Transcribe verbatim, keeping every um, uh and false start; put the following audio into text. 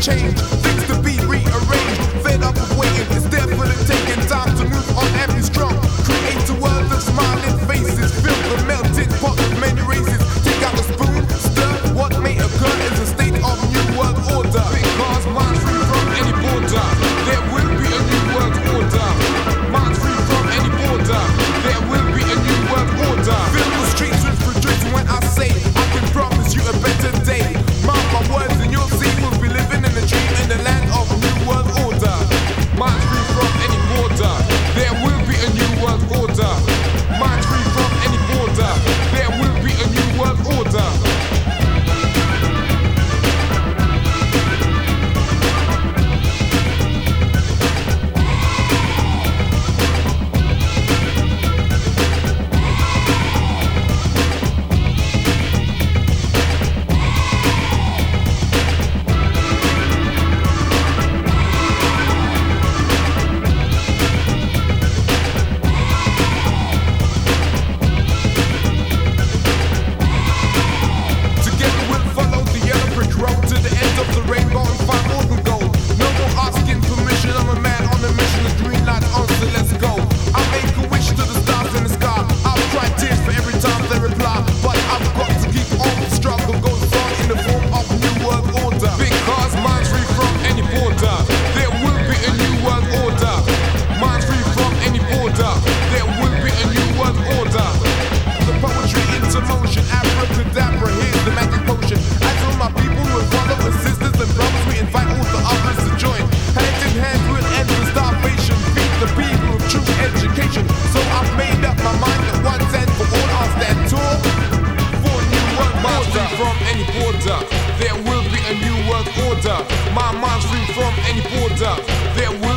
change, things to be rearranged. Fed up of waiting, it's definitely taking time to move on and be strong. Create a world of smiling faces, fill the melting pot of many races. Take out the spoon, stir, what may occur is a state of new world order. Because minds free from any border, there will be a new world order. Minds free from any border, there will be a new world order. Fill the streets with rejoicing when I say I can promise you a better day. Mark my words and you'll see we'll be living in a dream in the land of a new world order. Minds free from any border, there will be a new world order. Minds free from any border, there will be a new world order. There will be a new world order. My mind's free from any border. There will